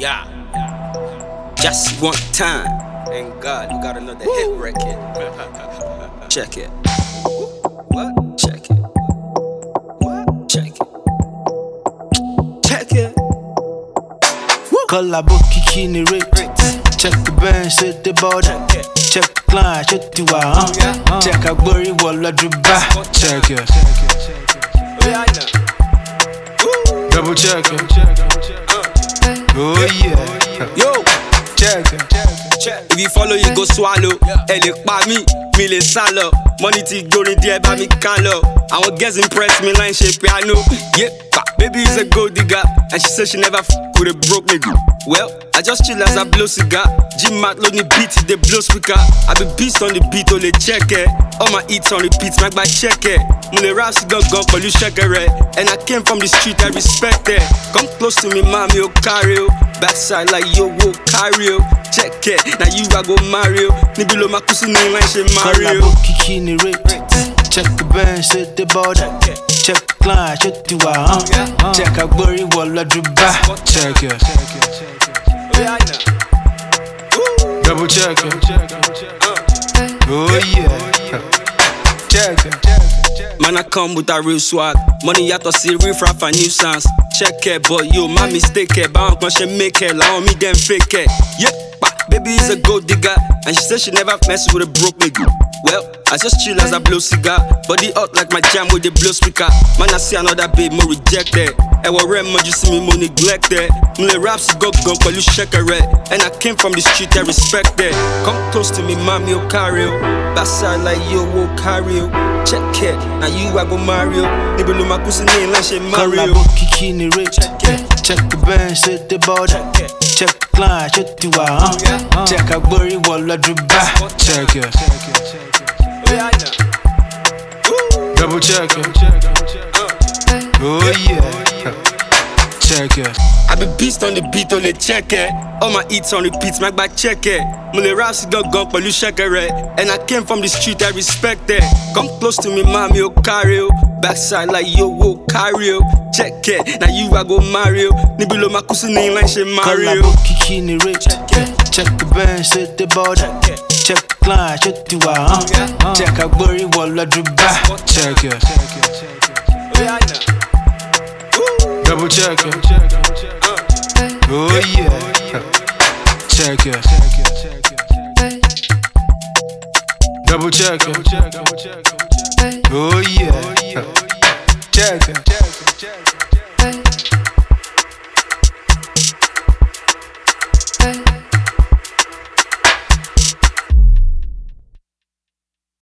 Yeah. Just one time. Thank God we got another hit record. Check it. What? Check it. What? Check it. Check it. Collabo kiki ni rate. Check the bench, set the border. Check the client, check the wow. Check a worry wall of the bar. Check it. Double check it. Oh yeah. Yo. Check it. If you follow, you go swallow. Elle est pas mi le salo. Money ti gorin díẹ̀ bá mi kán lọ. Àwọn girls impress me like ṣe piano. Yeah, baby is a gold digger, and she said she never with a broke nigga. Well, I just chill as I blow cigar. G-Mac load the beat, they blow speaker. I be beast on the beat, oh they check it. All my hits on repeat, make my check it. When the rap gun pẹ̀lú ṣẹ̀kẹ̀rẹ̀. And I came from the street, I respect it. Come close to me, mommy, oh carry oh. Backside like yo, whoa, carry oh. Check it, now you I go Mario. Níbi ló máa kú sí ní line ṣe Mario. Collabo kiki ni rate. Check the bench, set the border. Check the client, check the wow. Check a worry wall of the bar. Check it. Double check it. Oh yeah. Check it. Man, I come with a real swag. Money yàtọ̀ sí riff-raff and nuisance. Check it, but yo, my mistake it. Báwọn kan ṣe make it, làwọn mi dem fake it. Yeah, baby is a gold digger, and she said she never mess with a broke nigga. Well, I just chill as I blow cigar. Body hot like my jam with the blow speaker. Man, I see another babe, more rejected. Ẹ̀wọ̀ rẹ̀ mọ̀ you see me more neglected. Mle raps gun pẹ̀lú ṣẹ̀kẹ̀rẹ̀. And I came from the street, I respect it. Come close to me, mommy, oh carry oh. Backside like yo, oh carry oh. Check it, now you I go Mario. Níbi ló máa kú sí ní line ṣe Mario. Collabo kiki ni rate. Check the bench, set the border. Check the client, check the wow. Check a worry wall of the bar. Check it. Double check it. Oh yeah. Check it. I be beast on the beat, oh they check it. All my hits on repeat, make back check it. Mle rap gun pẹ̀lú ṣẹ̀kẹ̀rẹ̀. And I came from the street, I respect it. Come close to me, mommy, oh carry oh. Backside like yo, whoa, carry oh. Check it, now you I go Mario. Níbi ló máa kú sí ní line ṣe Mario. Collabo kiki ni rate. Check the bench, set the border. Check the client, check the wow. Check a worry wall of the bar. Check it. Double check it. Oh yeah. Check it. Double check it. Oh yeah. Check it.